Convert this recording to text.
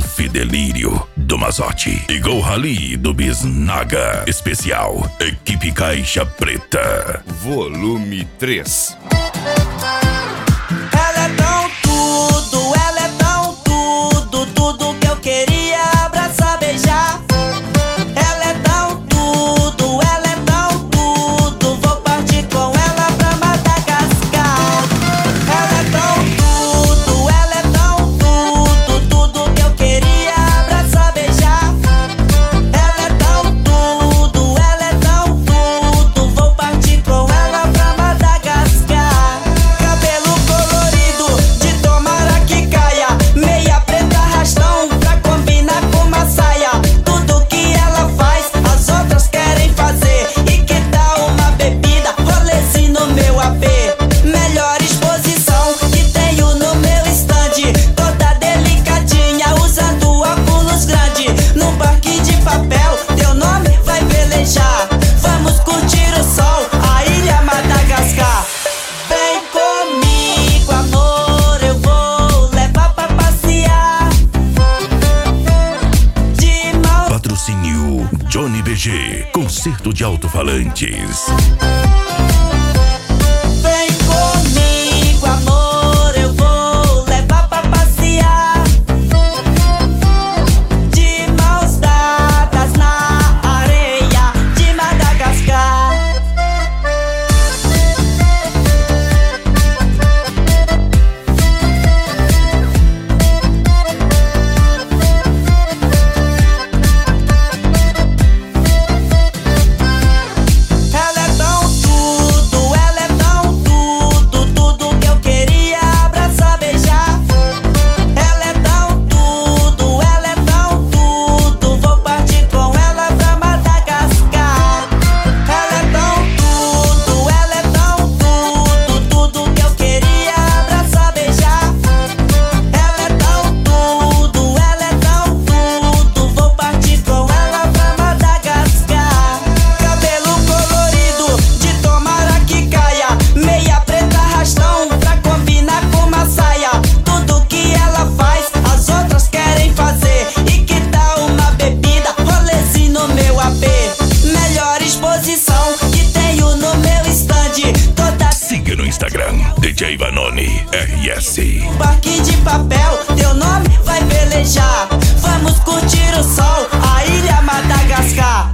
Fidelírio do Mazotti e Go Rally do Bisnaga. Especial Equipe Caixa Preta, volume 3. Ela é tão tudo, ela é tão tudo, tudo que eu queria abraçar, beijar. Ela é tão tudo, ela é tão tudo, vou partir com ela pra Madagascar. Ela é tão tudo, ela é tão tudo, tudo que eu queria abraçar, beijar. Ela é tão tudo, ela é tão tudo, vou partir com ela pra Madagascar. Cabelo colorido, de tomara que caia, meia preta arrastão pra combinar com uma saia. Tudo que ela faz, as outras querem fazer. E que tal uma bebida, rolezinho no meu AP? Melhor exposição que tenho no meu stand, toda delicadinha, usando óculos grande. Num parque de papel, teu nome vai velejar. Vamos curtir o sol, a ilha Madagascar. Vem comigo, amor, eu vou levar pra passear. De mal. Patrocínio Johnny BG, concerto de alto-falantes. Vem comigo, amor, eu vou levar pra passear. De mãos dadas na areia de Madagascar. Ela é tão tudo, ela é tão tudo, tudo que eu queria abraçar, beijar. Ela é tão tudo, ela é tão tudo, vou partir com ela pra Madagascar. Ela é tão tudo, ela é tão tudo, tudo que eu queria abraçar, beijar. Ela é tão tudo, ela é tão tudo, vou partir com ela pra Madagascar. Cabelo colorido, de tomara que caia, meia preta arrastão pra combinar com uma saia. Tudo que ela faz, as outras querem fazer. E que tal uma bebida, rolezinho no meu AP? Melhor exposição que tenho no meu stand, toda Siga no Instagram DJ Vanoni RS. parque de papel, teu nome vai velejar. Vamos curtir o sol, a ilha Madagascar.